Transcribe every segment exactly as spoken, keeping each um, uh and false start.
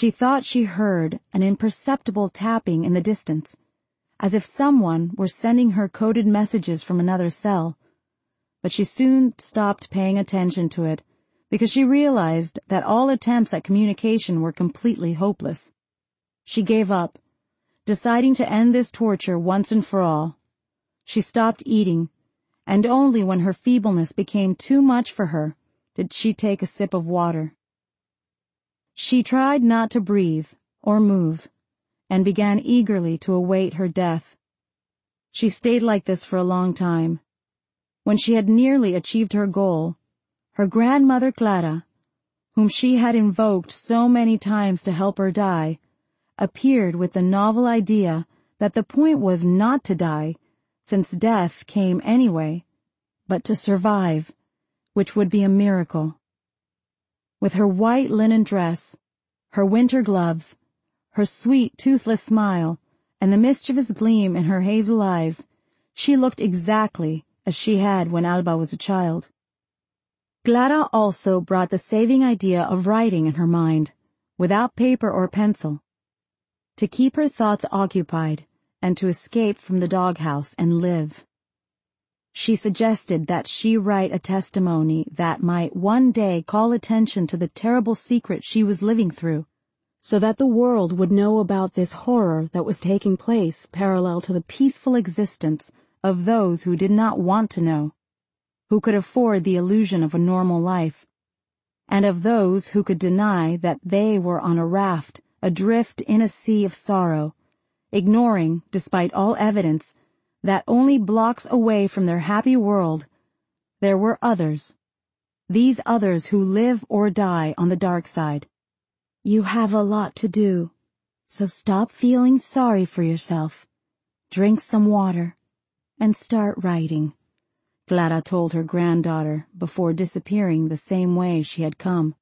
She thought she heard an imperceptible tapping in the distance, as if someone were sending her coded messages from another cell. But she soon stopped paying attention to it, because she realized that all attempts at communication were completely hopeless. She gave up, deciding to end this torture once and for all. She stopped eating, and only when her feebleness became too much for her did she take a sip of water. She tried not to breathe or move, and began eagerly to await her death. She stayed like this for a long time. When she had nearly achieved her goal, her grandmother Clara, whom she had invoked so many times to help her die, appeared with the novel idea that the point was not to die, since death came anyway, but to survive, which would be a miracle. With her white linen dress, her winter gloves, her sweet, toothless smile, and the mischievous gleam in her hazel eyes, she looked exactly as she had when Alba was a child. Clara also brought the saving idea of writing in her mind, without paper or pencil, to keep her thoughts occupied and to escape from the doghouse and live. She suggested that she write a testimony that might one day call attention to the terrible secret she was living through, so that the world would know about this horror that was taking place parallel to the peaceful existence of those who did not want to know, who could afford the illusion of a normal life, and of those who could deny that they were on a raft adrift in a sea of sorrow, ignoring, despite all evidence, that only blocks away from their happy world there were others, these others who live or die on the dark side. You have a lot to do, so stop feeling sorry for yourself, drink some water, and start writing, Clara told her granddaughter before disappearing the same way she had come.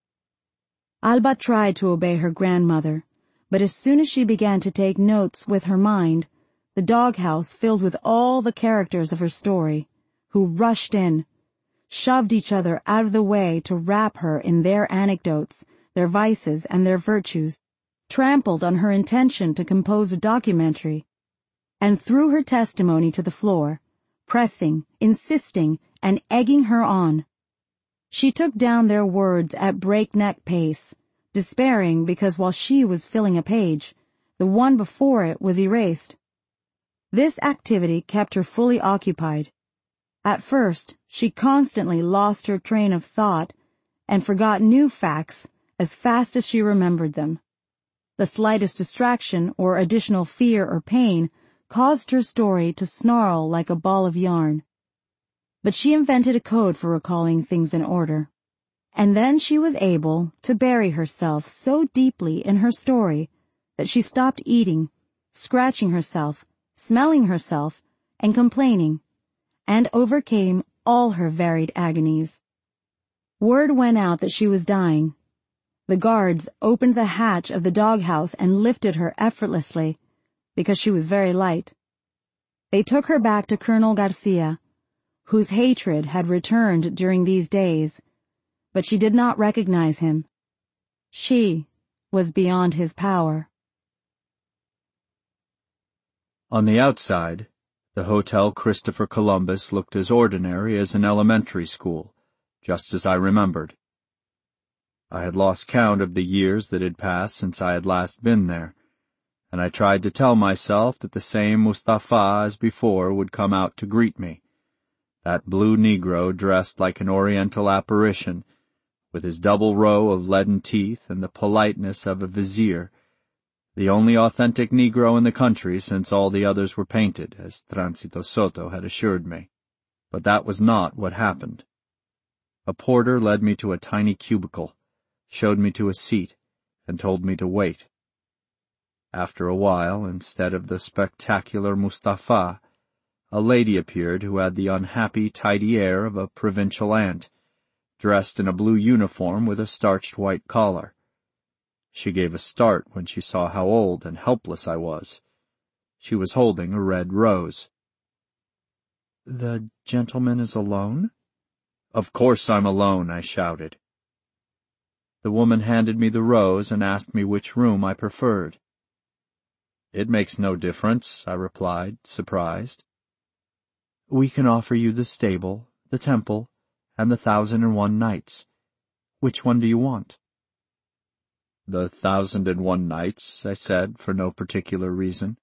Alba tried to obey her grandmother, but as soon as she began to take notes with her mind, the doghouse filled with all the characters of her story, who rushed in, shoved each other out of the way to wrap her in their anecdotes, their vices and their virtues, trampled on her intention to compose a documentary, and threw her testimony to the floor, pressing, insisting, and egging her on. She took down their words at breakneck pace, despairing because while she was filling a page, the one before it was erased. This activity kept her fully occupied. At first, she constantly lost her train of thought and forgot new facts as fast as she remembered them. The slightest distraction or additional fear or pain caused her story to snarl like a ball of yarn. But she invented a code for recalling things in order. And then she was able to bury herself so deeply in her story that she stopped eating, scratching herself, smelling herself, and complaining, and overcame all her varied agonies. Word went out that she was dying. The guards opened the hatch of the doghouse and lifted her effortlessly, because she was very light. They took her back to Colonel Garcia, whose hatred had returned during these days, but she did not recognize him. She was beyond his power. On the outside, the Hotel Christopher Columbus looked as ordinary as an elementary school, just as I remembered. I had lost count of the years that had passed since I had last been there, and I tried to tell myself that the same Mustafa as before would come out to greet me, that blue Negro dressed like an oriental apparition, with his double row of leaden teeth and the politeness of a vizier, the only authentic Negro in the country since all the others were painted, as Tránsito Soto had assured me. But that was not what happened. A porter led me to a tiny cubicle, showed me to a seat, and told me to wait. After a while, instead of the spectacular Mustafa, a lady appeared who had the unhappy, tidy air of a provincial aunt, dressed in a blue uniform with a starched white collar. She gave a start when she saw how old and helpless I was. She was holding a red rose. "The gentleman is alone?" "Of course I'm alone," I shouted. The woman handed me the rose and asked me which room I preferred. "It makes no difference," I replied, surprised. "We can offer you the stable, the temple, and the Thousand and One Nights. Which one do you want?" "The Thousand and One Nights," I said, for no particular reason.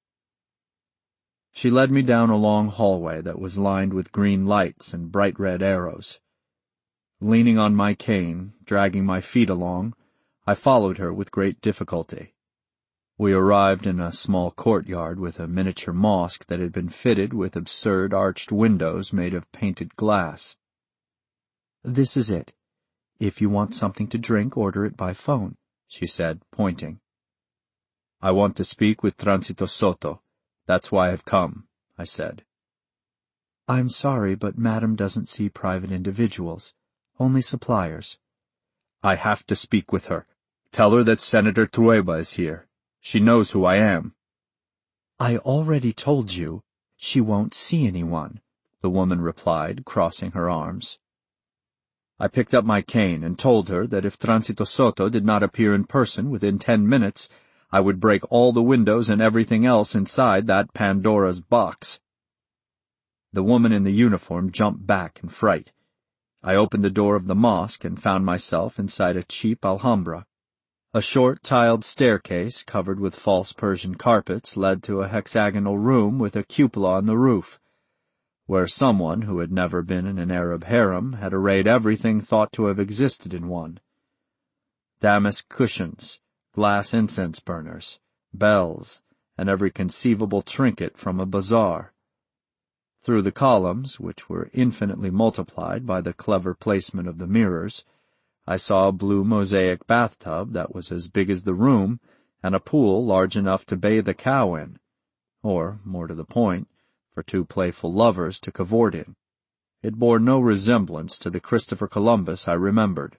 She led me down a long hallway that was lined with green lights and bright red arrows. Leaning on my cane, dragging my feet along, I followed her with great difficulty. We arrived in a small courtyard with a miniature mosque that had been fitted with absurd arched windows made of painted glass. "This is it. If you want something to drink, order it by phone," she said, pointing. "I want to speak with Tránsito Soto. That's why I've come," I said. "I'm sorry, but Madam doesn't see private individuals, only suppliers." "I have to speak with her. Tell her that Senator Trueba is here. She knows who I am." "I already told you she won't see anyone," the woman replied, crossing her arms. I picked up my cane and told her that if Tránsito Soto did not appear in person within ten minutes, I would break all the windows and everything else inside that Pandora's box. The woman in the uniform jumped back in fright. I opened the door of the mosque and found myself inside a cheap Alhambra. A short tiled staircase covered with false Persian carpets led to a hexagonal room with a cupola on the roof, where someone who had never been in an Arab harem had arrayed everything thought to have existed in one. Damask cushions, glass incense burners, bells, and every conceivable trinket from a bazaar. Through the columns, which were infinitely multiplied by the clever placement of the mirrors, I saw a blue mosaic bathtub that was as big as the room, and a pool large enough to bathe a cow in, or, more to the point, for two playful lovers to cavort in. It bore no resemblance to the Christopher Columbus I remembered.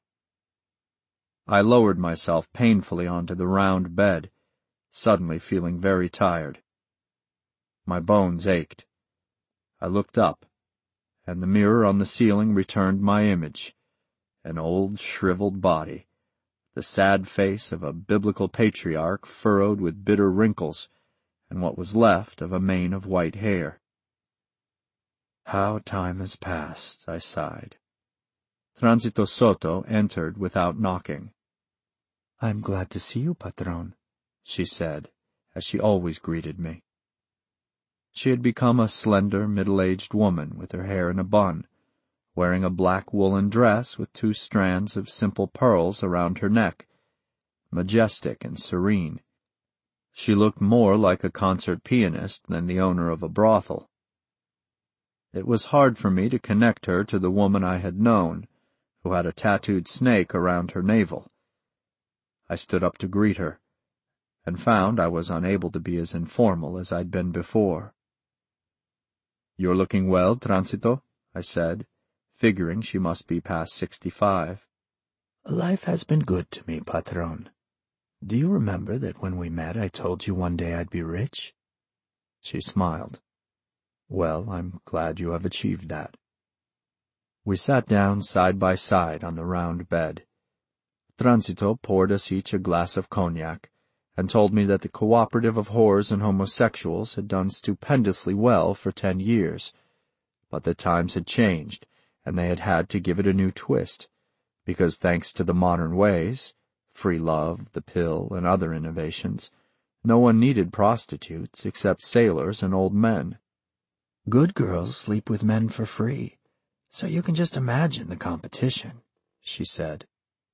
I lowered myself painfully onto the round bed, suddenly feeling very tired. My bones ached. I looked up, and the mirror on the ceiling returned my image. An old, shriveled body, the sad face of a biblical patriarch furrowed with bitter wrinkles, and what was left of a mane of white hair. "How time has passed," I sighed. Tránsito Soto entered without knocking. "I'm glad to see you, Patron," she said, as she always greeted me. She had become a slender, middle-aged woman with her hair in a bun, wearing a black woolen dress with two strands of simple pearls around her neck, majestic and serene. She looked more like a concert pianist than the owner of a brothel. It was hard for me to connect her to the woman I had known, who had a tattooed snake around her navel. I stood up to greet her, and found I was unable to be as informal as I'd been before. "You're looking well, Tránsito," I said, figuring she must be past sixty-five. "Life has been good to me, Patron. Do you remember that when we met I told you one day I'd be rich?" She smiled. "Well, I'm glad you have achieved that." We sat down side by side on the round bed. Tránsito poured us each a glass of cognac, and told me that the Cooperative of Whores and Homosexuals had done stupendously well for ten years, but that times had changed, and they had had to give it a new twist, because thanks to the modern ways, free love, the pill, and other innovations, no one needed prostitutes except sailors and old men. "Good girls sleep with men for free, so you can just imagine the competition," she said.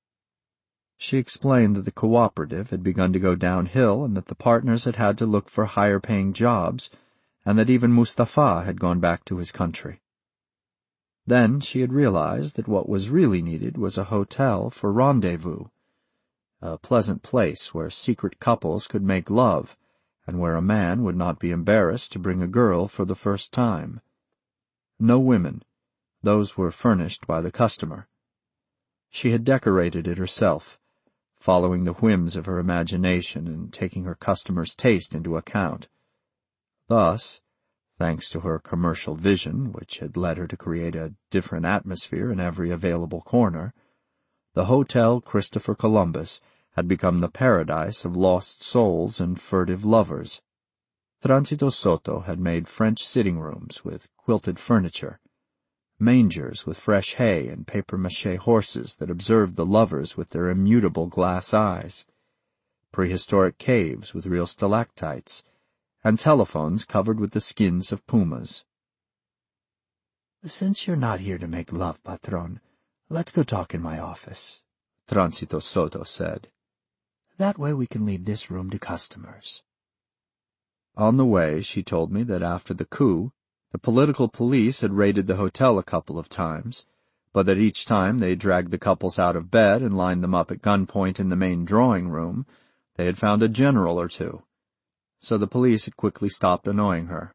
She explained that the cooperative had begun to go downhill and that the partners had had to look for higher-paying jobs, and that even Mustafa had gone back to his country. Then she had realized that what was really needed was a hotel for rendezvous, a pleasant place where secret couples could make love, and where a man would not be embarrassed to bring a girl for the first time. No women. Those were furnished by the customer. She had decorated it herself, following the whims of her imagination and taking her customers' taste into account. Thus, thanks to her commercial vision, which had led her to create a different atmosphere in every available corner, The Hotel Christopher Columbus had become the paradise of lost souls and furtive lovers. Tránsito Soto had made French sitting rooms with quilted furniture, mangers with fresh hay and papier-mâché horses that observed the lovers with their immutable glass eyes, prehistoric caves with real stalactites, and telephones covered with the skins of pumas. "Since you're not here to make love, Patron, let's go talk in my office," Tránsito Soto said. "That way we can leave this room to customers." On the way, she told me that after the coup, the political police had raided the hotel a couple of times, but that each time they dragged the couples out of bed and lined them up at gunpoint in the main drawing room, they had found a general or two. So the police had quickly stopped annoying her.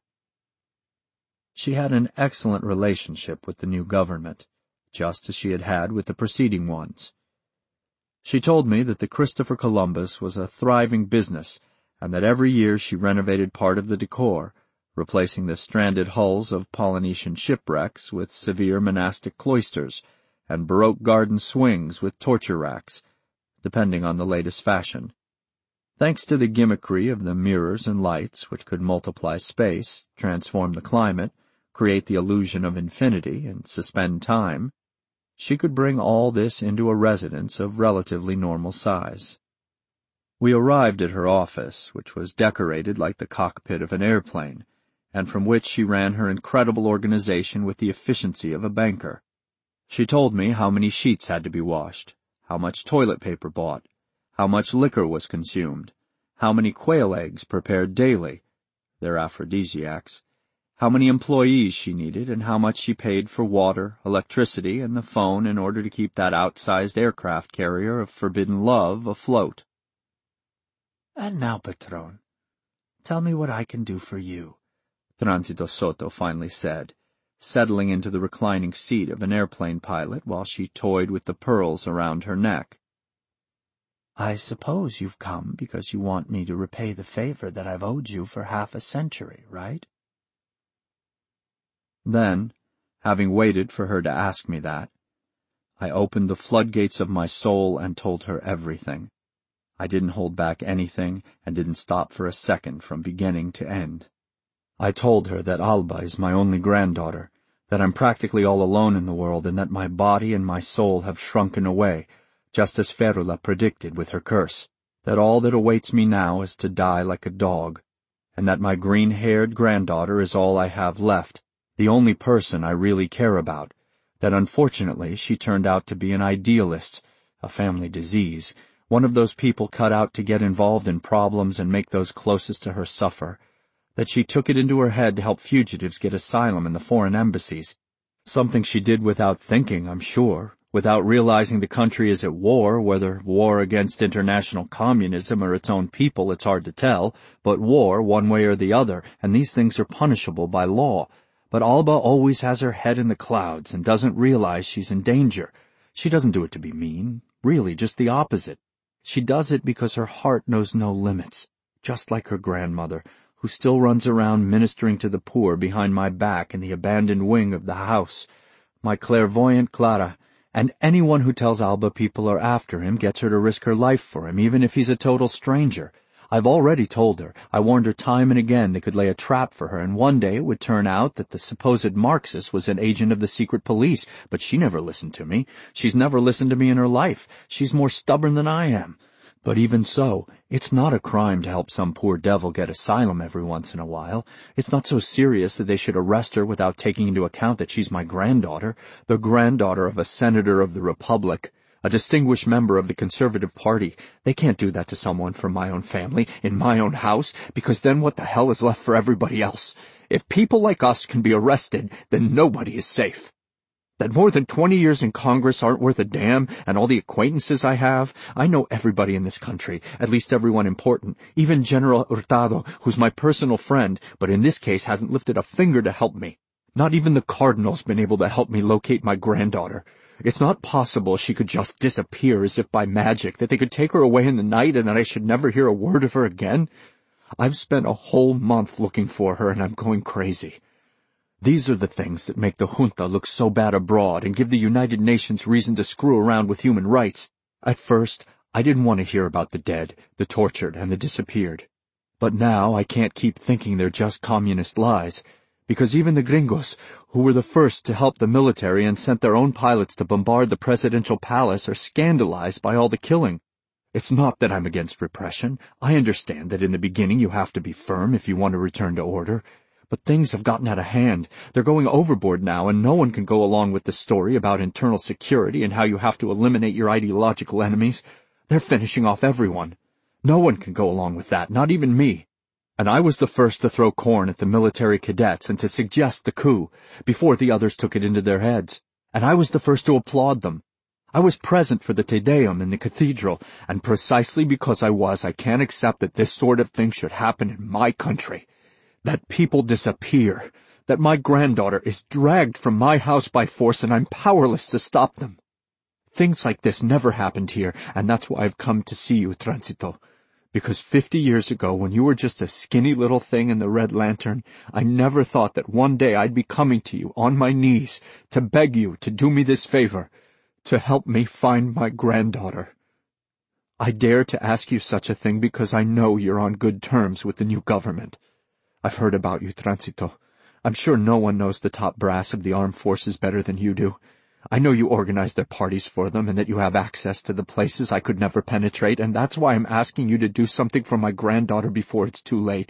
She had an excellent relationship with the new government, just as she had had with the preceding ones. She told me that the Christopher Columbus was a thriving business, and that every year she renovated part of the decor, replacing the stranded hulls of Polynesian shipwrecks with severe monastic cloisters, and Baroque garden swings with torture racks, depending on the latest fashion. Thanks to the gimmickry of the mirrors and lights, which could multiply space, transform the climate, create the illusion of infinity, and suspend time, she could bring all this into a residence of relatively normal size. We arrived at her office, which was decorated like the cockpit of an airplane, and from which she ran her incredible organization with the efficiency of a banker. She told me how many sheets had to be washed, how much toilet paper bought, how much liquor was consumed, how many quail eggs prepared daily, their aphrodisiacs, how many employees she needed, and how much she paid for water, electricity, and the phone in order to keep that outsized aircraft carrier of forbidden love afloat. "And now, Patron, tell me what I can do for you," Tránsito Soto finally said, settling into the reclining seat of an airplane pilot while she toyed with the pearls around her neck. "I suppose you've come because you want me to repay the favor that I've owed you for half a century, right?" Then, having waited for her to ask me that, I opened the floodgates of my soul and told her everything. I didn't hold back anything and didn't stop for a second from beginning to end. I told her that Alba is my only granddaughter, that I'm practically all alone in the world, and that my body and my soul have shrunken away, just as Férula predicted with her curse, that all that awaits me now is to die like a dog, and that my green-haired granddaughter is all I have left, the only person I really care about, that unfortunately she turned out to be an idealist, a family disease, one of those people cut out to get involved in problems and make those closest to her suffer, that she took it into her head to help fugitives get asylum in the foreign embassies, something she did without thinking, I'm sure, without realizing the country is at war, whether war against international communism or its own people, it's hard to tell, but war one way or the other, and these things are punishable by law. But Alba always has her head in the clouds and doesn't realize she's in danger. She doesn't do it to be mean, really, just the opposite. She does it because her heart knows no limits, just like her grandmother, who still runs around ministering to the poor behind my back in the abandoned wing of the house. My clairvoyant Clara, and anyone who tells Alba people are after him gets her to risk her life for him, even if he's a total stranger. I've already told her. I warned her time and again they could lay a trap for her, and one day it would turn out that the supposed Marxist was an agent of the secret police, but she never listened to me. She's never listened to me in her life. She's more stubborn than I am. But even so, it's not a crime to help some poor devil get asylum every once in a while. It's not so serious that they should arrest her without taking into account that she's my granddaughter, the granddaughter of a senator of the Republic, a distinguished member of the Conservative Party. They can't do that to someone from my own family, in my own house, because then what the hell is left for everybody else? If people like us can be arrested, then nobody is safe. That more than twenty years in Congress aren't worth a damn, and all the acquaintances I have. I know everybody in this country, at least everyone important, even General Hurtado, who's my personal friend, but in this case hasn't lifted a finger to help me. Not even the Cardinal's been able to help me locate my granddaughter. It's not possible she could just disappear as if by magic, that they could take her away in the night and that I should never hear a word of her again. I've spent a whole month looking for her, and I'm going crazy. These are the things that make the junta look so bad abroad and give the United Nations reason to screw around with human rights. At first, I didn't want to hear about the dead, the tortured, and the disappeared. But now I can't keep thinking they're just communist lies, because even the gringos, who were the first to help the military and sent their own pilots to bombard the presidential palace, are scandalized by all the killing. It's not that I'm against repression. I understand that in the beginning you have to be firm if you want to return to order. But things have gotten out of hand. They're going overboard now, and no one can go along with the story about internal security and how you have to eliminate your ideological enemies. They're finishing off everyone. No one can go along with that, not even me. And I was the first to throw corn at the military cadets and to suggest the coup, before the others took it into their heads. And I was the first to applaud them. I was present for the Te Deum in the cathedral, and precisely because I was, I can't accept that this sort of thing should happen in my country. That people disappear, that my granddaughter is dragged from my house by force, and I'm powerless to stop them. Things like this never happened here, and that's why I've come to see you, Tránsito. Because fifty years ago, when you were just a skinny little thing in the Red Lantern, I never thought that one day I'd be coming to you on my knees to beg you to do me this favor, to help me find my granddaughter. I dare to ask you such a thing because I know you're on good terms with the new government. I've heard about you, Tránsito. I'm sure no one knows the top brass of the armed forces better than you do. I know you organize their parties for them and that you have access to the places I could never penetrate, and that's why I'm asking you to do something for my granddaughter before it's too late.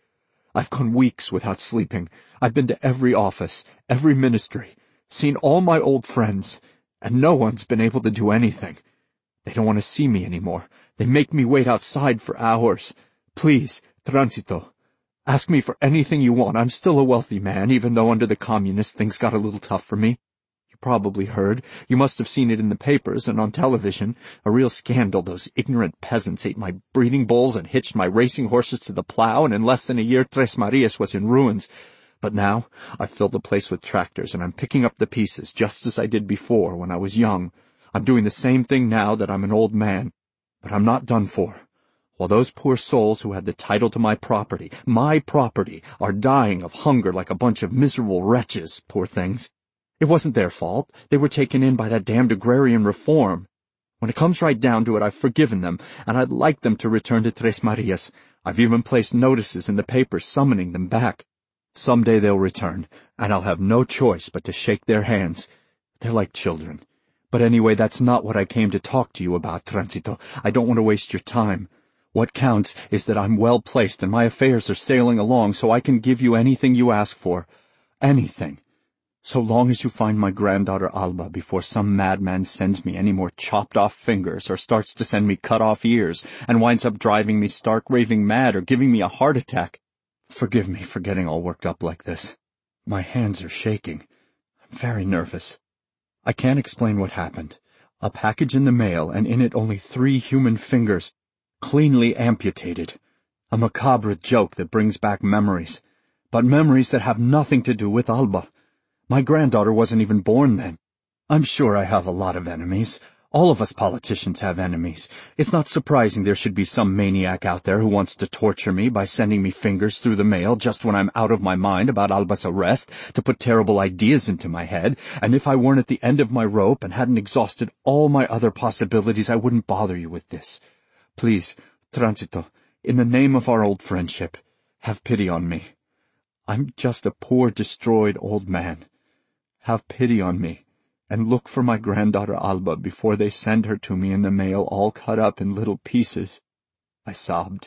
I've gone weeks without sleeping. I've been to every office, every ministry, seen all my old friends, and no one's been able to do anything. They don't want to see me anymore. They make me wait outside for hours. Please, Tránsito, ask me for anything you want. I'm still a wealthy man, even though under the communists things got a little tough for me. You probably heard. You must have seen it in the papers and on television. A real scandal. Those ignorant peasants ate my breeding bulls and hitched my racing horses to the plow, and in less than a year Tres Marias was in ruins. But now I've filled the place with tractors, and I'm picking up the pieces, just as I did before when I was young. I'm doing the same thing now that I'm an old man. But I'm not done for. While those poor souls who had the title to my property, my property, are dying of hunger like a bunch of miserable wretches, poor things. It wasn't their fault. They were taken in by that damned agrarian reform. When it comes right down to it, I've forgiven them, and I'd like them to return to Tres Marias. I've even placed notices in the papers summoning them back. Someday they'll return, and I'll have no choice but to shake their hands. They're like children. But anyway, that's not what I came to talk to you about, Tránsito. I don't want to waste your time. What counts is that I'm well placed and my affairs are sailing along, so I can give you anything you ask for. Anything. So long as you find my granddaughter Alba before some madman sends me any more chopped-off fingers or starts to send me cut-off ears and winds up driving me stark raving mad or giving me a heart attack. Forgive me for getting all worked up like this. My hands are shaking. I'm very nervous. I can't explain what happened. A package in the mail, and in it only three human fingers, cleanly amputated. A macabre joke that brings back memories, but memories that have nothing to do with Alba. My granddaughter wasn't even born then. I'm sure I have a lot of enemies. All of us politicians have enemies. It's not surprising there should be some maniac out there who wants to torture me by sending me fingers through the mail just when I'm out of my mind about Alba's arrest, to put terrible ideas into my head, and if I weren't at the end of my rope and hadn't exhausted all my other possibilities, I wouldn't bother you with this. Please, Tránsito, in the name of our old friendship, have pity on me. I'm just a poor, destroyed old man. Have pity on me, and look for my granddaughter Alba before they send her to me in the mail all cut up in little pieces. I sobbed.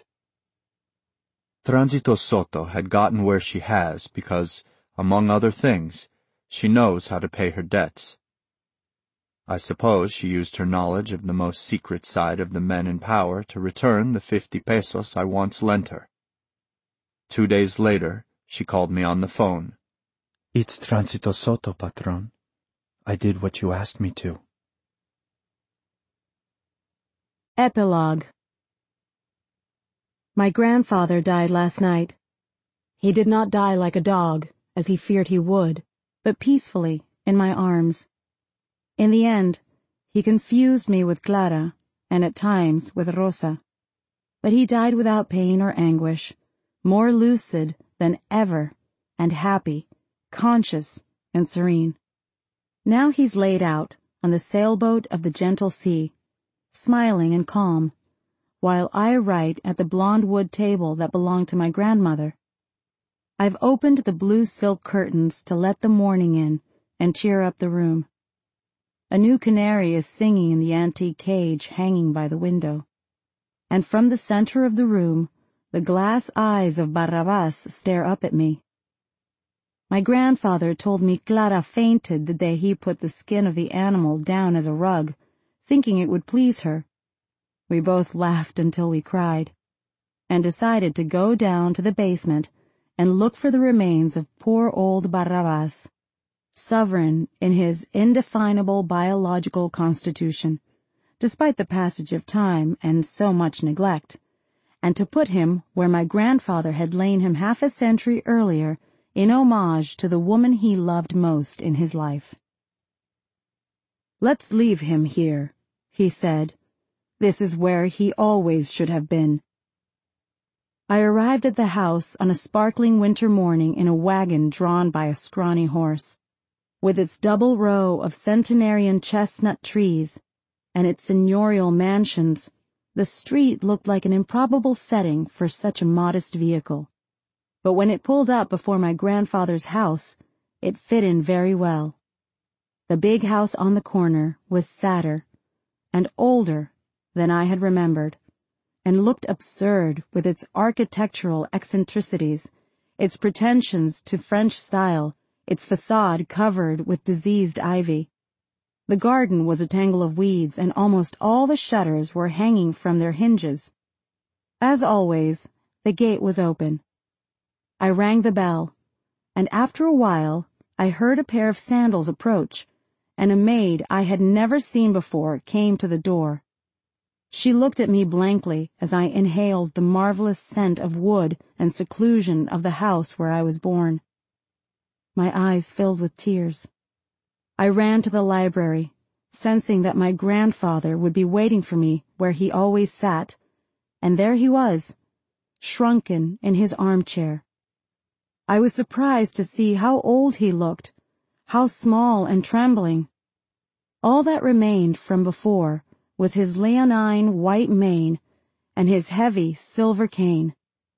Tránsito Soto had gotten where she has because, among other things, she knows how to pay her debts. I suppose she used her knowledge of the most secret side of the men in power to return the fifty pesos I once lent her. Two days later, she called me on the phone. It's Tránsito Soto, Patron. I did what you asked me to. Epilogue. My grandfather died last night. He did not die like a dog, as he feared he would, but peacefully, in my arms. In the end, he confused me with Clara, and at times with Rosa. But he died without pain or anguish, more lucid than ever, and happy, conscious and serene. Now he's laid out on the sailboat of the gentle sea, smiling and calm, while I write at the blonde wood table that belonged to my grandmother. I've opened the blue silk curtains to let the morning in and cheer up the room. A new canary is singing in the antique cage hanging by the window, and from the center of the room the glass eyes of Barrabás stare up at me. My grandfather told me Clara fainted the day he put the skin of the animal down as a rug, thinking it would please her. We both laughed until we cried, and decided to go down to the basement and look for the remains of poor old Barrabás, sovereign in his indefinable biological constitution, despite the passage of time and so much neglect, and to put him where my grandfather had lain him half a century earlier in homage to the woman he loved most in his life. "Let's leave him here," he said. "This is where he always should have been." I arrived at the house on a sparkling winter morning in a wagon drawn by a scrawny horse. With its double row of centenarian chestnut trees and its seigneurial mansions, the street looked like an improbable setting for such a modest vehicle. But when it pulled up before my grandfather's house, it fit in very well. The big house on the corner was sadder and older than I had remembered, and looked absurd with its architectural eccentricities, its pretensions to French style, its facade covered with diseased ivy. The garden was a tangle of weeds, and almost all the shutters were hanging from their hinges. As always, the gate was open. I rang the bell, and after a while I heard a pair of sandals approach, and a maid I had never seen before came to the door. She looked at me blankly as I inhaled the marvelous scent of wood and seclusion of the house where I was born. My eyes filled with tears. I ran to the library, sensing that my grandfather would be waiting for me where he always sat, and there he was, shrunken in his armchair. I was surprised to see how old he looked, how small and trembling. All that remained from before was his leonine white mane and his heavy silver cane.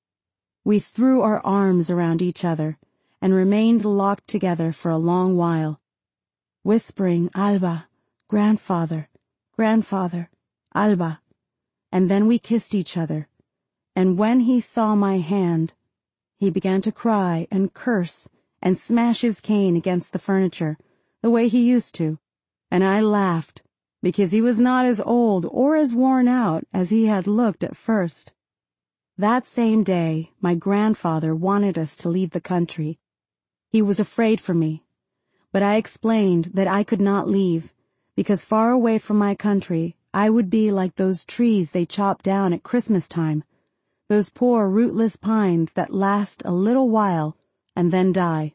We threw our arms around each other and remained locked together for a long while, whispering, "Alba, grandfather, grandfather, Alba," and then we kissed each other, and when he saw my hand, he began to cry and curse and smash his cane against the furniture, the way he used to, and I laughed, because he was not as old or as worn out as he had looked at first. That same day, my grandfather wanted us to leave the country. He was afraid for me, but I explained that I could not leave, because far away from my country I would be like those trees they chop down at Christmas time, those poor rootless pines that last a little while and then die.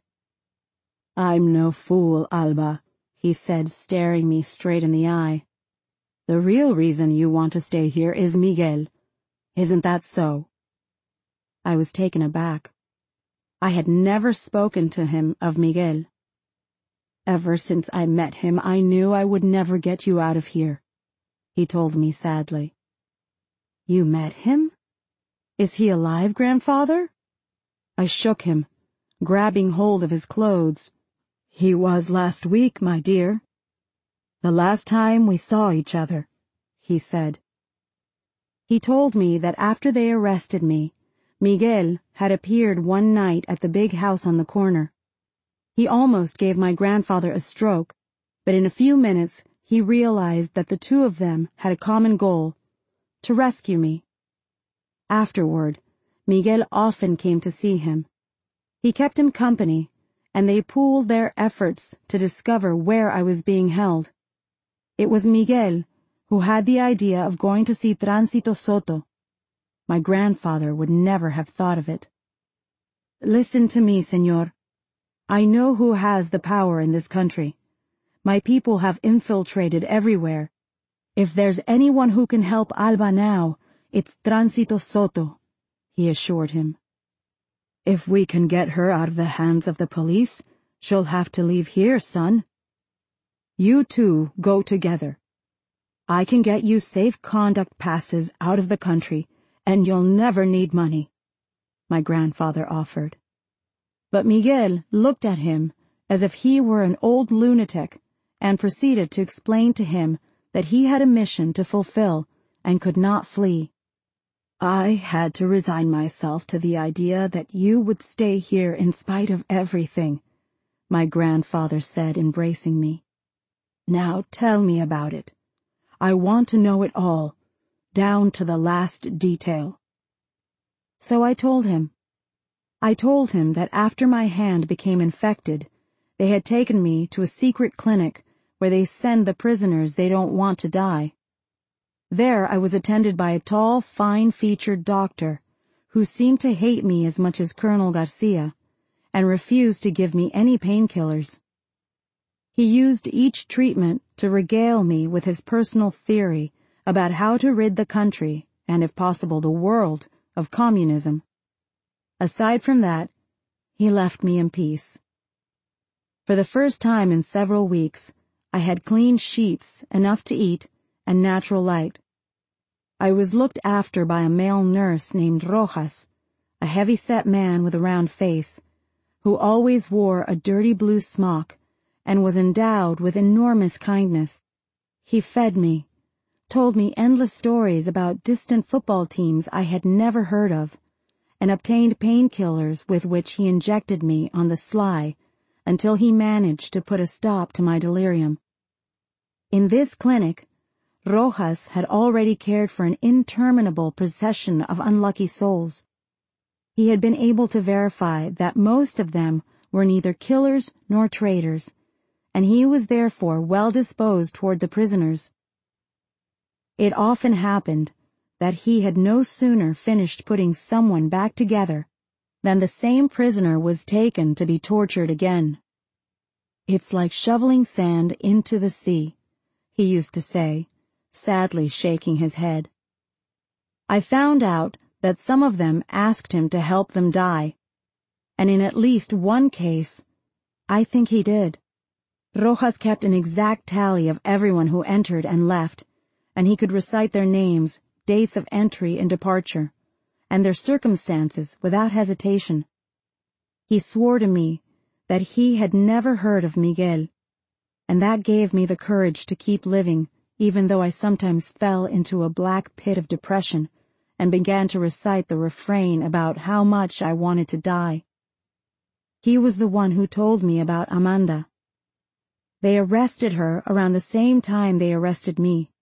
"I'm no fool, Alba," he said, staring me straight in the eye. "The real reason you want to stay here is Miguel. Isn't that so?" I was taken aback. I had never spoken to him of Miguel. "Ever since I met him, I knew I would never get you out of here," he told me sadly. "You met him? Is he alive, grandfather?" I shook him, grabbing hold of his clothes. "He was last week, my dear. The last time we saw each other," he said. He told me that after they arrested me, Miguel had appeared one night at the big house on the corner. He almost gave my grandfather a stroke, but in a few minutes he realized that the two of them had a common goal, to rescue me. Afterward, Miguel often came to see him. He kept him company, and they pooled their efforts to discover where I was being held. It was Miguel who had the idea of going to see Tránsito Soto. My grandfather would never have thought of it. "Listen to me, señor. I know who has the power in this country. My people have infiltrated everywhere. If there's anyone who can help Alba now, it's Tránsito Soto," he assured him. "If we can get her out of the hands of the police, She'll have to leave here, son. You two go together. I can get you safe conduct passes out of the country, and you'll never need money, my grandfather offered. But Miguel looked at him as if he were an old lunatic and proceeded to explain to him that he had a mission to fulfill and could not flee. I had to resign myself to the idea that you would stay here in spite of everything, my grandfather said, embracing me. Now tell me about it. I want to know it all, down to the last detail. So I told him. I told him that after my hand became infected, they had taken me to a secret clinic where they send the prisoners they don't want to die. There I was attended by a tall, fine-featured doctor who seemed to hate me as much as Colonel Garcia and refused to give me any painkillers. He used each treatment to regale me with his personal theory about how to rid the country, and if possible the world, of communism. Aside from that, he left me in peace. For the first time in several weeks, I had clean sheets, enough to eat, and natural light. I was looked after by a male nurse named Rojas, a heavy-set man with a round face, who always wore a dirty blue smock and was endowed with enormous kindness. He fed me, told me endless stories about distant football teams I had never heard of, and obtained painkillers with which he injected me on the sly until he managed to put a stop to my delirium. In this clinic, Rojas had already cared for an interminable procession of unlucky souls. He had been able to verify that most of them were neither killers nor traitors, and he was therefore well disposed toward the prisoners. It often happened that he had no sooner finished putting someone back together than the same prisoner was taken to be tortured again. It's like shoveling sand into the sea, he used to say, sadly shaking his head. I found out that some of them asked him to help them die, and in at least one case, I think he did. Rojas kept an exact tally of everyone who entered and left, and he could recite their names, dates of entry and departure, and their circumstances without hesitation. He swore to me that he had never heard of Miguel, and that gave me the courage to keep living, even though I sometimes fell into a black pit of depression and began to recite the refrain about how much I wanted to die. He was the one who told me about Amanda. They arrested her around the same time they arrested me.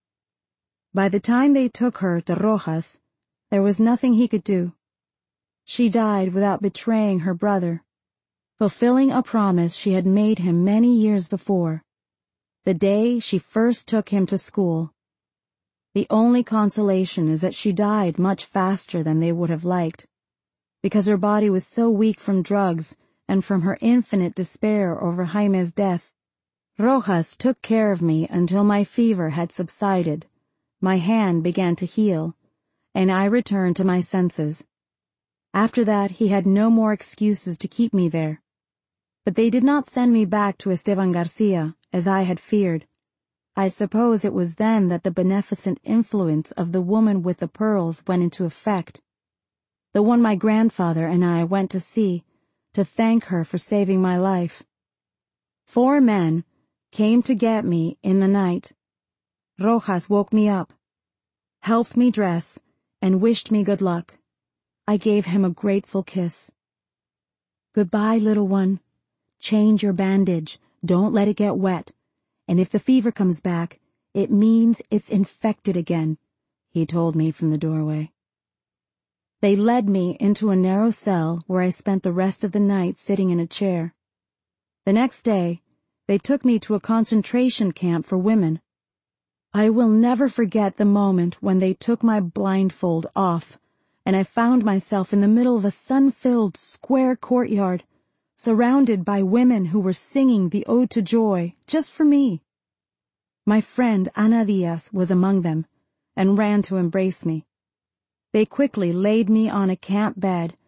By the time they took her to Rojas, there was nothing he could do. She died without betraying her brother, fulfilling a promise she had made him many years before, the day she first took him to school. The only consolation is that she died much faster than they would have liked, because her body was so weak from drugs and from her infinite despair over Jaime's death. Rojas took care of me until my fever had subsided, my hand began to heal, and I returned to my senses. After that he had no more excuses to keep me there. But they did not send me back to Esteban Garcia, as I had feared. I suppose it was then that the beneficent influence of the woman with the pearls went into effect, the one my grandfather and I went to see, to thank her for saving my life. Four men came to get me in the night. Rojas woke me up, helped me dress, and wished me good luck. I gave him a grateful kiss. Goodbye, little one. Change your bandage. Don't let it get wet. And if the fever comes back, it means it's infected again, he told me from the doorway. They led me into a narrow cell where I spent the rest of the night sitting in a chair. The next day, they took me to a concentration camp for women. I will never forget the moment when they took my blindfold off, and I found myself in the middle of a sun-filled square courtyard, surrounded by women who were singing the Ode to Joy just for me. My friend Ana Diaz was among them, and ran to embrace me. They quickly laid me on a camp bed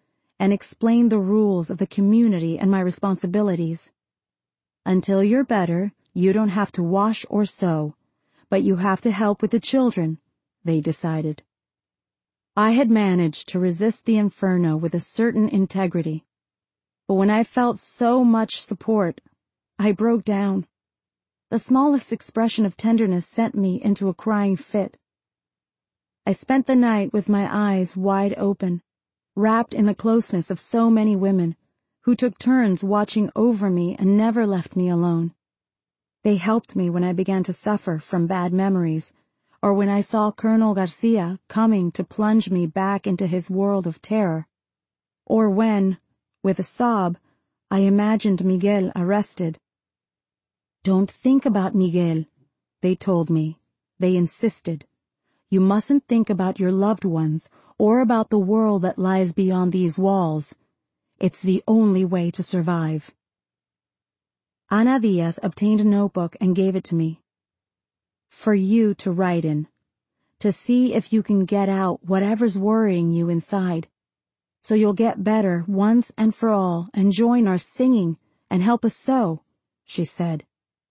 and explained the rules of the community and my responsibilities. Until you're better, you don't have to wash or sew, but you have to help with the children, they decided. I had managed to resist the inferno with a certain integrity, but when I felt so much support, I broke down. The smallest expression of tenderness sent me into a crying fit. I spent the night with my eyes wide open, wrapped in the closeness of so many women, who took turns watching over me and never left me alone. They helped me when I began to suffer from bad memories, or when I saw Colonel Garcia coming to plunge me back into his world of terror, or when, with a sob, I imagined Miguel arrested. Don't think about Miguel, they told me. They insisted. You mustn't think about your loved ones or about the world that lies beyond these walls. It's the only way to survive. Ana Diaz obtained a notebook and gave it to me. For you to write in, to see if you can get out whatever's worrying you inside, so you'll get better once and for all and join our singing and help us sew, she said.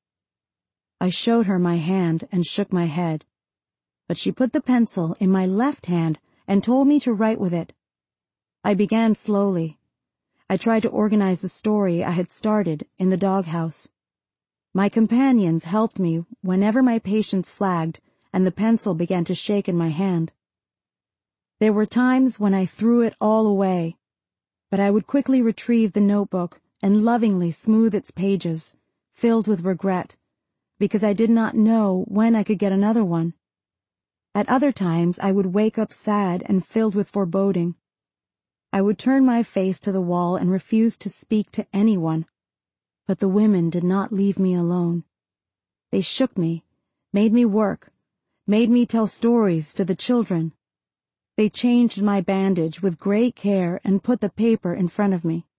I showed her my hand and shook my head, but she put the pencil in my left hand and told me to write with it. I began slowly. I tried to organize the story I had started in the doghouse. My companions helped me whenever my patience flagged and the pencil began to shake in my hand. There were times when I threw it all away, but I would quickly retrieve the notebook and lovingly smooth its pages, filled with regret, because I did not know when I could get another one. At other times I would wake up sad and filled with foreboding. I would turn my face to the wall and refuse to speak to anyone. But the women did not leave me alone. They shook me, made me work, made me tell stories to the children. They changed my bandage with great care and put the paper in front of me.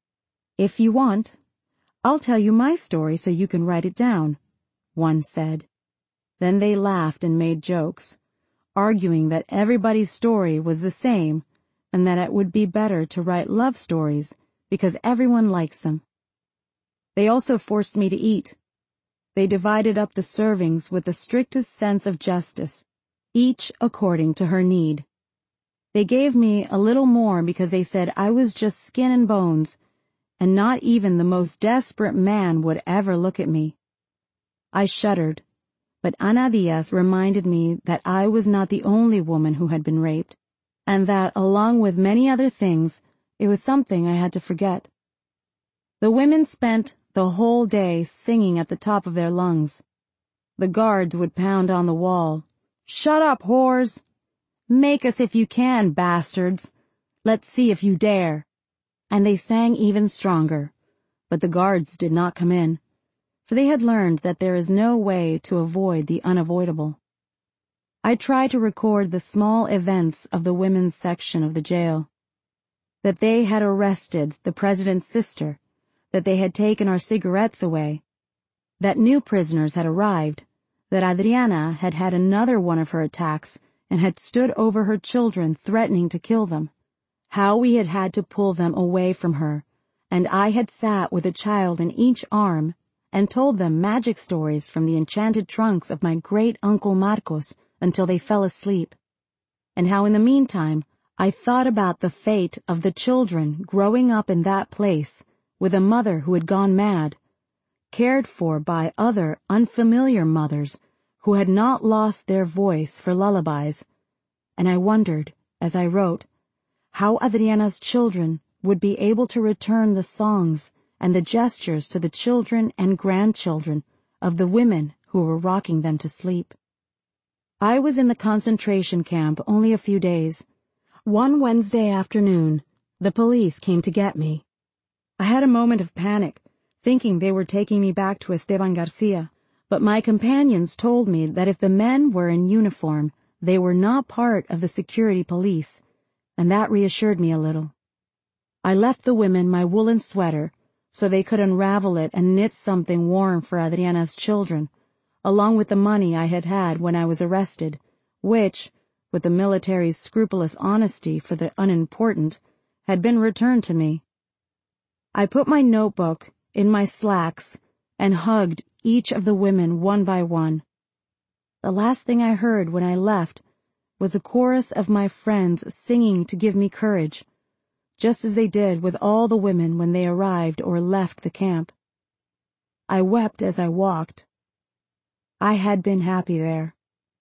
If you want, I'll tell you my story so you can write it down, one said. Then they laughed and made jokes, arguing that everybody's story was the same and that it would be better to write love stories because everyone likes them. They also forced me to eat. They divided up the servings with the strictest sense of justice, each according to her need. They gave me a little more because they said I was just skin and bones, and not even the most desperate man would ever look at me. I shuddered, but Ana Diaz reminded me that I was not the only woman who had been raped, and that, along with many other things, it was something I had to forget. The women spent the whole day singing at the top of their lungs. The guards would pound on the wall. "Shut up, whores! Make us if you can, bastards! Let's see if you dare!" And they sang even stronger, but the guards did not come in, for they had learned that there is no way to avoid the unavoidable. I tried to record the small events of the women's section of the jail. That they had arrested the president's sister, that they had taken our cigarettes away, that new prisoners had arrived, that Adriana had had another one of her attacks and had stood over her children threatening to kill them, how we had had to pull them away from her, and I had sat with a child in each arm and told them magic stories from the enchanted trunks of my great-uncle Marcos until they fell asleep, and how in the meantime I thought about the fate of the children growing up in that place with a mother who had gone mad, cared for by other unfamiliar mothers who had not lost their voice for lullabies, and I wondered, as I wrote, how Adriana's children would be able to return the songs and the gestures to the children and grandchildren of the women who were rocking them to sleep. I was in the concentration camp only a few days. One Wednesday afternoon, the police came to get me. I had a moment of panic, thinking they were taking me back to Esteban Garcia, but my companions told me that if the men were in uniform, they were not part of the security police, and that reassured me a little. I left the women my woolen sweater so they could unravel it and knit something warm for Adriana's children, along with the money I had had when I was arrested, which, with the military's scrupulous honesty for the unimportant, had been returned to me. I put my notebook in my slacks and hugged each of the women one by one. The last thing I heard when I left was the chorus of my friends singing to give me courage, just as they did with all the women when they arrived or left the camp. I wept as I walked. I had been happy there.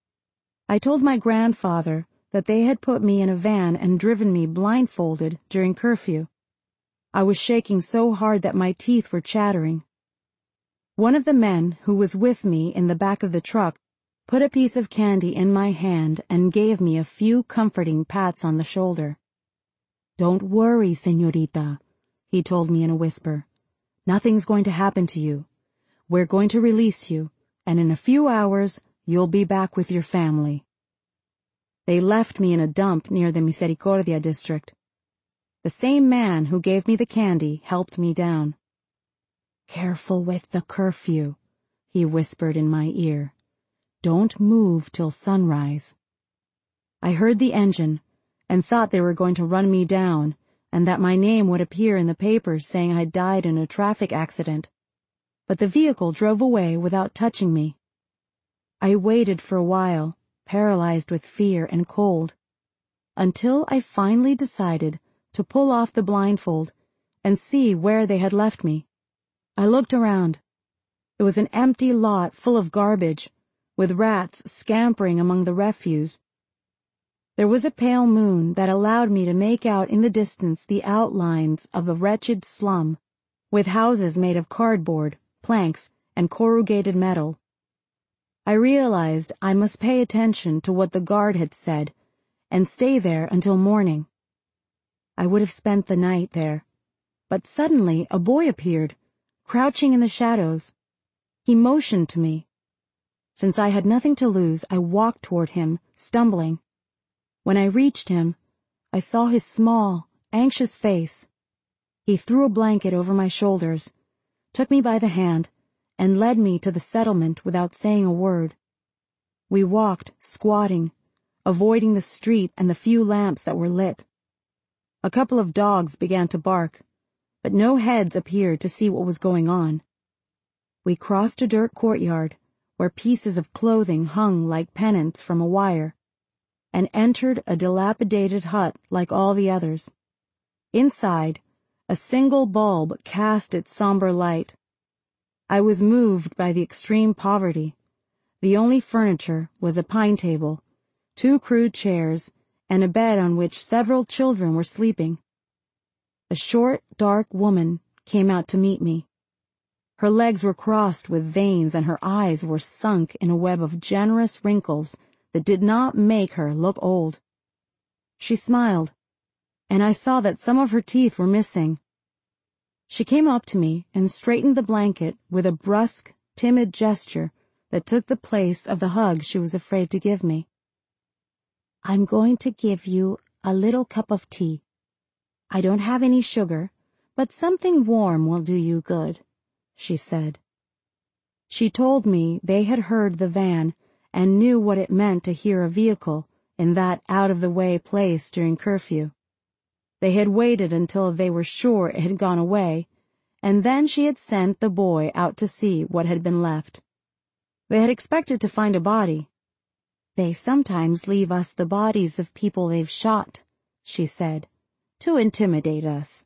I told my grandfather that they had put me in a van and driven me blindfolded during curfew. I was shaking so hard that my teeth were chattering. One of the men who was with me in the back of the truck put a piece of candy in my hand and gave me a few comforting pats on the shoulder. "Don't worry, señorita," he told me in a whisper. "Nothing's going to happen to you. We're going to release you, and in a few hours you'll be back with your family." They left me in a dump near the Misericordia district. The same man who gave me the candy helped me down. "Careful with the curfew," he whispered in my ear. "Don't move till sunrise." I heard the engine and thought they were going to run me down and that my name would appear in the papers saying I'd died in a traffic accident. But the vehicle drove away without touching me. I waited for a while, paralyzed with fear and cold, until I finally decided to pull off the blindfold and see where they had left me. I looked around. It was an empty lot full of garbage, with rats scampering among the refuse. There was a pale moon that allowed me to make out in the distance the outlines of a wretched slum, with houses made of cardboard, planks, and corrugated metal. I realized I must pay attention to what the guard had said and stay there until morning. I would have spent the night there, but suddenly a boy appeared, crouching in the shadows. He motioned to me. Since I had nothing to lose, I walked toward him, stumbling. When I reached him, I saw his small, anxious face. He threw a blanket over my shoulders, took me by the hand, and led me to the settlement without saying a word. We walked, squatting, avoiding the street and the few lamps that were lit. A couple of dogs began to bark, but no heads appeared to see what was going on. We crossed a dirt courtyard, where pieces of clothing hung like pennants from a wire, and entered a dilapidated hut like all the others. Inside, a single bulb cast its somber light. I was moved by the extreme poverty. The only furniture was a pine table, two crude chairs, and a bed on which several children were sleeping. A short, dark woman came out to meet me. Her legs were crossed with veins and her eyes were sunk in a web of generous wrinkles that did not make her look old. She smiled, and I saw that some of her teeth were missing. She came up to me and straightened the blanket with a brusque, timid gesture that took the place of the hug she was afraid to give me. "I'm going to give you a little cup of tea. I don't have any sugar, but something warm will do you good," she said. She told me they had heard the van and knew what it meant to hear a vehicle in that out-of-the-way place during curfew. They had waited until they were sure it had gone away, and then she had sent the boy out to see what had been left. They had expected to find a body. "They sometimes leave us the bodies of people they've shot," she said, "to intimidate us."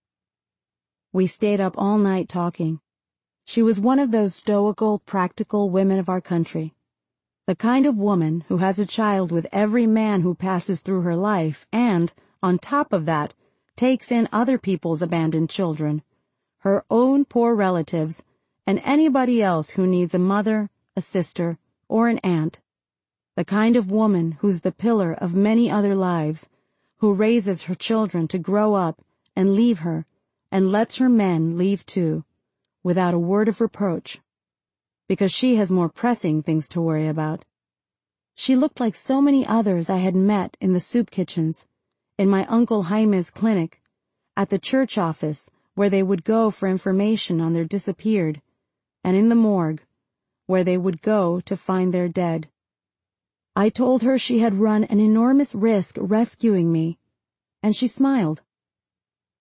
We stayed up all night talking. She was one of those stoical, practical women of our country. The kind of woman who has a child with every man who passes through her life and, on top of that, takes in other people's abandoned children, her own poor relatives, and anybody else who needs a mother, a sister, or an aunt. The kind of woman who's the pillar of many other lives, who raises her children to grow up and leave her, and lets her men leave too, without a word of reproach, because she has more pressing things to worry about. She looked like so many others I had met in the soup kitchens, in my Uncle Jaime's clinic, at the church office where they would go for information on their disappeared, and in the morgue, where they would go to find their dead. I told her she had run an enormous risk rescuing me, and she smiled.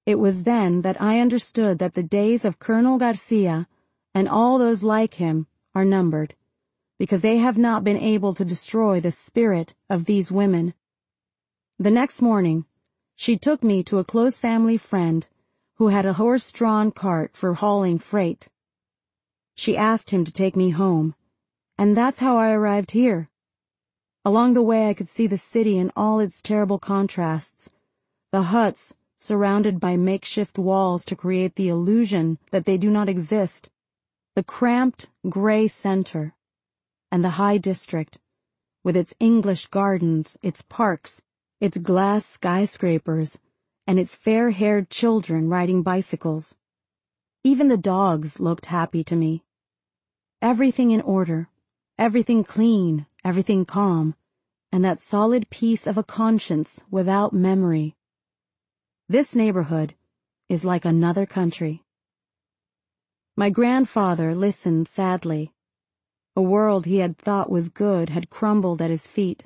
It was then that I understood that the days of Colonel Garcia and all those like him are numbered, because they have not been able to destroy the spirit of these women. The next morning, she took me to a close family friend who had a horse-drawn cart for hauling freight. She asked him to take me home, and that's how I arrived here. Along the way I could see the city in all its terrible contrasts, the huts surrounded by makeshift walls to create the illusion that they do not exist, the cramped, gray center, and the high district, with its English gardens, its parks, its glass skyscrapers, and its fair-haired children riding bicycles. Even the dogs looked happy to me. Everything in order, everything clean, everything calm, and that solid peace of a conscience without memory. This neighborhood is like another country. My grandfather listened sadly. A world he had thought was good had crumbled at his feet.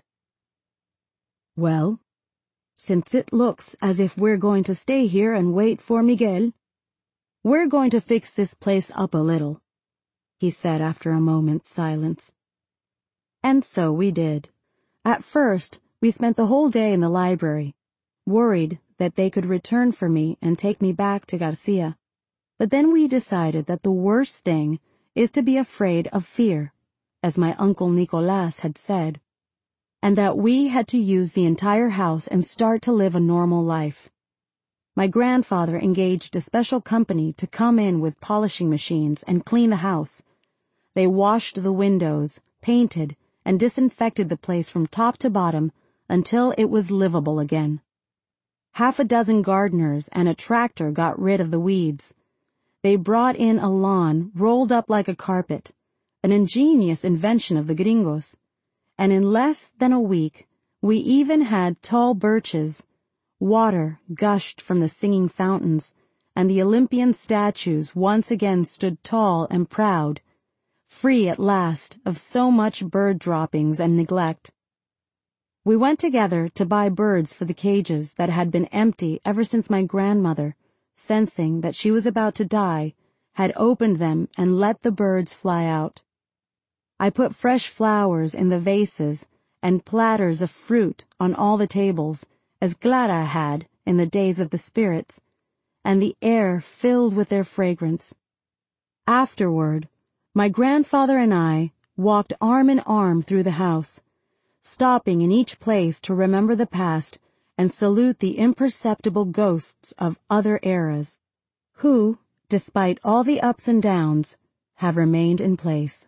"Well, since it looks as if we're going to stay here and wait for Miguel, we're going to fix this place up a little," he said after a moment's silence. And so we did. At first, we spent the whole day in the library, worried that they could return for me and take me back to Garcia. But then we decided that the worst thing is to be afraid of fear, as my uncle Nicolas had said, and that we had to use the entire house and start to live a normal life. My grandfather engaged a special company to come in with polishing machines and clean the house. They washed the windows, painted, and disinfected the place from top to bottom until it was livable again. Half a dozen gardeners and a tractor got rid of the weeds. They brought in a lawn rolled up like a carpet, an ingenious invention of the gringos, and in less than a week we even had tall birches. Water gushed from the singing fountains, and the Olympian statues once again stood tall and proud, free at last of so much bird droppings and neglect. We went together to buy birds for the cages that had been empty ever since my grandmother, sensing that she was about to die, had opened them and let the birds fly out. I put fresh flowers in the vases and platters of fruit on all the tables, as Clara had in the days of the spirits, and the air filled with their fragrance. Afterward, my grandfather and I walked arm in arm through the house, stopping in each place to remember the past and salute the imperceptible ghosts of other eras, who, despite all the ups and downs, have remained in place.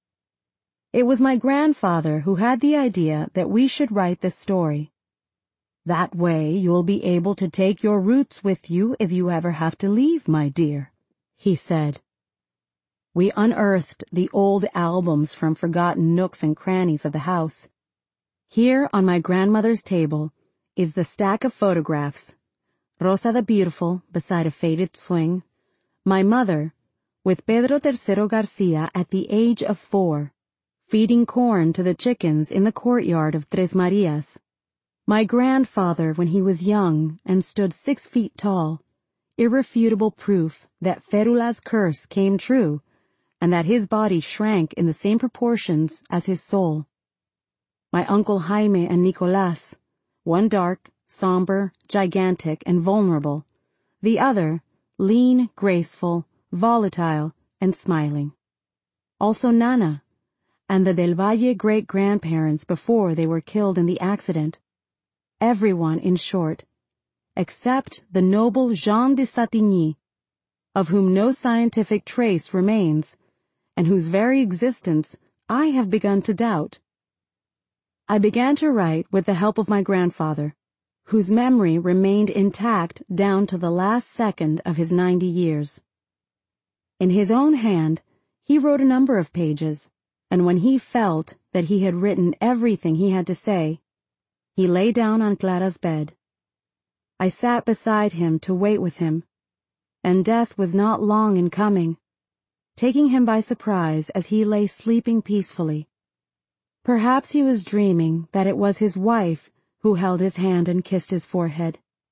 It was my grandfather who had the idea that we should write this story. "That way you'll be able to take your roots with you if you ever have to leave, my dear," he said. We unearthed the old albums from forgotten nooks and crannies of the house. Here on my grandmother's table is the stack of photographs, Rosa the Beautiful beside a faded swing, my mother, with Pedro Tercero Garcia at the age of four, feeding corn to the chickens in the courtyard of Tres Marias, my grandfather when he was young and stood six feet tall, irrefutable proof that Ferula's curse came true and that his body shrank in the same proportions as his soul. My Uncle Jaime and Nicolas, one dark, somber, gigantic, and vulnerable, the other lean, graceful, volatile, and smiling. Also Nana, and the Del Valle great-grandparents before they were killed in the accident. Everyone, in short, except the noble Jean de Satigny, of whom no scientific trace remains, and whose very existence I have begun to doubt. I began to write with the help of my grandfather, whose memory remained intact down to the last second of his ninety years. In his own hand, he wrote a number of pages, and when he felt that he had written everything he had to say, he lay down on Clara's bed. I sat beside him to wait with him, and death was not long in coming, taking him by surprise as he lay sleeping peacefully. Perhaps he was dreaming that it was his wife who held his hand and kissed his forehead,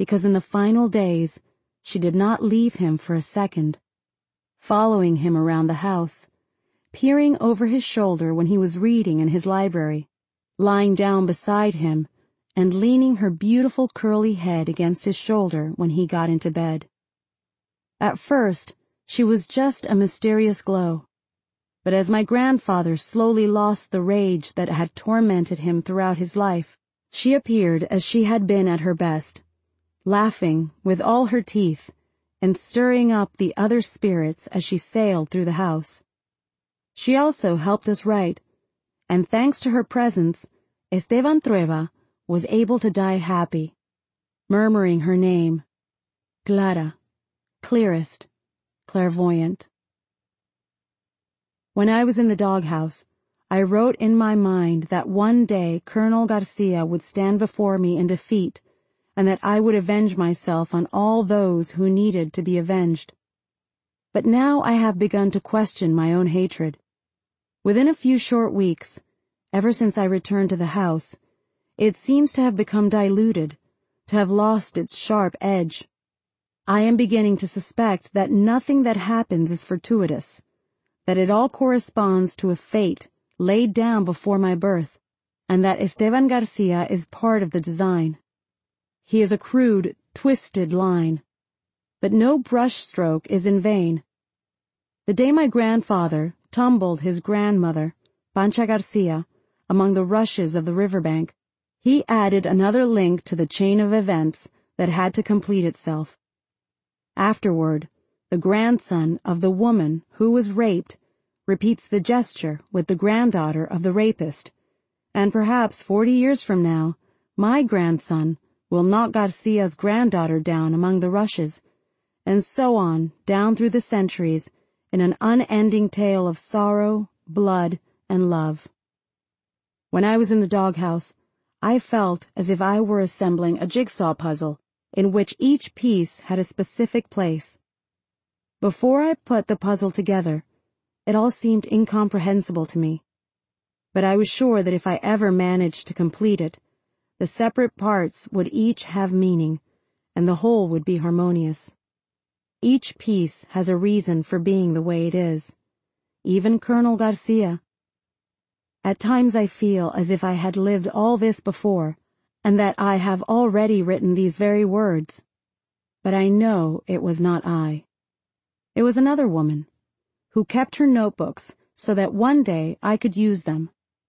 because in the final days she did not leave him for a second, following him around the house, peering over his shoulder when he was reading in his library, lying down beside him, and leaning her beautiful curly head against his shoulder when he got into bed. At first, she was just a mysterious glow, but as my grandfather slowly lost the rage that had tormented him throughout his life, she appeared as she had been at her best, laughing with all her teeth and stirring up the other spirits as she sailed through the house. She also helped us write, and thanks to her presence, Esteban Trueba was able to die happy, murmuring her name, Clara, clearest, clairvoyant. When I was in the doghouse, I wrote in my mind that one day Colonel Garcia would stand before me in defeat, and that I would avenge myself on all those who needed to be avenged. But now I have begun to question my own hatred. Within a few short weeks, ever since I returned to the house, it seems to have become diluted, to have lost its sharp edge. I am beginning to suspect that nothing that happens is fortuitous, that it all corresponds to a fate laid down before my birth, and that Esteban Garcia is part of the design. He is a crude, twisted line, but no brushstroke is in vain. The day my grandfather tumbled his grandmother, Pancha Garcia, among the rushes of the riverbank, he added another link to the chain of events that had to complete itself. Afterward, the grandson of the woman who was raped repeats the gesture with the granddaughter of the rapist, and perhaps forty years from now, my grandson will knock Garcia's granddaughter down among the rushes, and so on down through the centuries in an unending tale of sorrow, blood, and love. When I was in the doghouse, I felt as if I were assembling a jigsaw puzzle in which each piece had a specific place. Before I put the puzzle together, it all seemed incomprehensible to me. But I was sure that if I ever managed to complete it, the separate parts would each have meaning, and the whole would be harmonious. Each piece has a reason for being the way it is, even Colonel Garcia. At times I feel as if I had lived all this before, and that I have already written these very words. But I know it was not I. It was another woman, who kept her notebooks so that one day I could use them.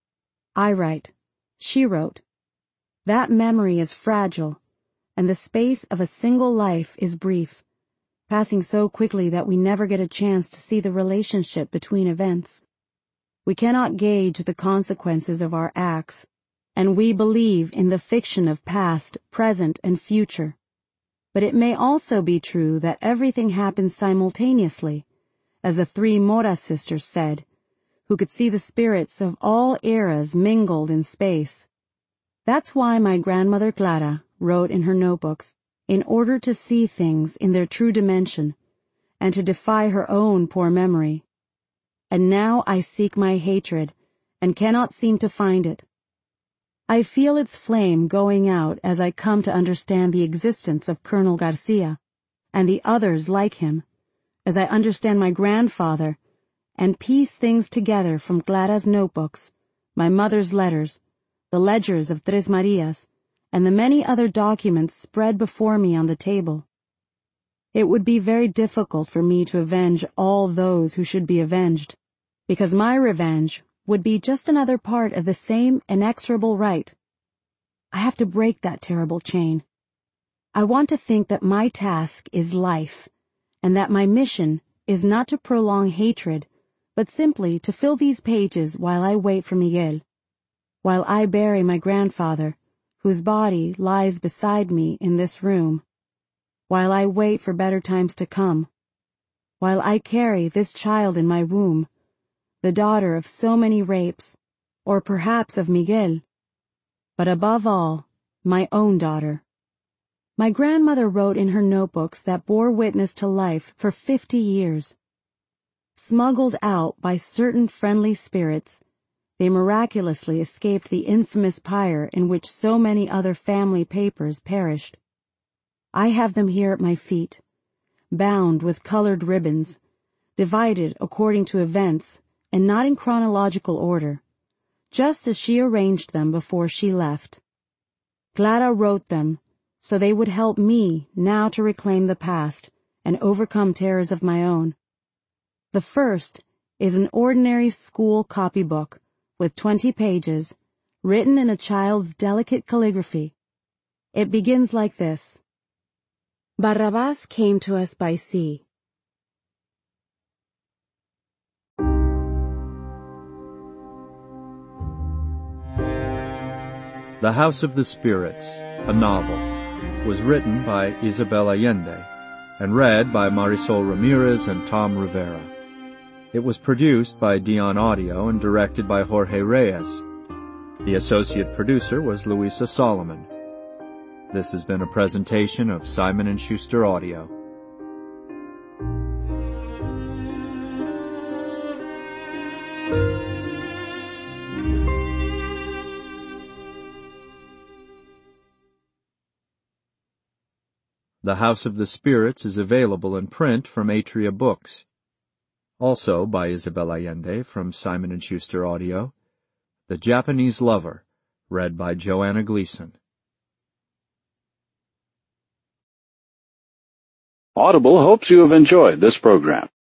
I write, she wrote. That memory is fragile, and the space of a single life is brief, passing so quickly that we never get a chance to see the relationship between events. We cannot gauge the consequences of our acts, and we believe in the fiction of past, present, and future. But it may also be true that everything happens simultaneously, as the three Mora sisters said, who could see the spirits of all eras mingled in space. That's why my grandmother Clara wrote in her notebooks, in order to see things in their true dimension, and to defy her own poor memory. And now I seek my hatred, and cannot seem to find it. I feel its flame going out as I come to understand the existence of Colonel Garcia, and the others like him, as I understand my grandfather, and piece things together from Clara's notebooks, my mother's letters, the ledgers of Tres Marias, and the many other documents spread before me on the table. It would be very difficult for me to avenge all those who should be avenged, because my revenge would be just another part of the same inexorable right. I have to break that terrible chain. I want to think that my task is life, and that my mission is not to prolong hatred, but simply to fill these pages while I wait for Miguel, while I bury my grandfather, whose body lies beside me in this room, while I wait for better times to come, while I carry this child in my womb, the daughter of so many rapes, or perhaps of Miguel, but above all, my own daughter. My grandmother wrote in her notebooks that bore witness to life for fifty years. Smuggled out by certain friendly spirits, they miraculously escaped the infamous pyre in which so many other family papers perished. I have them here at my feet, bound with colored ribbons, divided according to events and not in chronological order, just as she arranged them before she left. Clara wrote them so they would help me now to reclaim the past and overcome terrors of my own. The first is an ordinary school copybook with twenty pages, written in a child's delicate calligraphy. It begins like this. Barrabás came to us by sea. The House of the Spirits, a novel, was written by Isabel Allende and read by Marisol Ramirez and Tom Rivera. It was produced by Dion Audio and directed by Jorge Reyes. The associate producer was Louisa Solomon. This has been a presentation of Simon and Schuster Audio. The House of the Spirits is available in print from Atria Books. Also by Isabel Allende from Simon and Schuster Audio. The Japanese Lover, read by Joanna Gleason. Audible hopes you have enjoyed this program.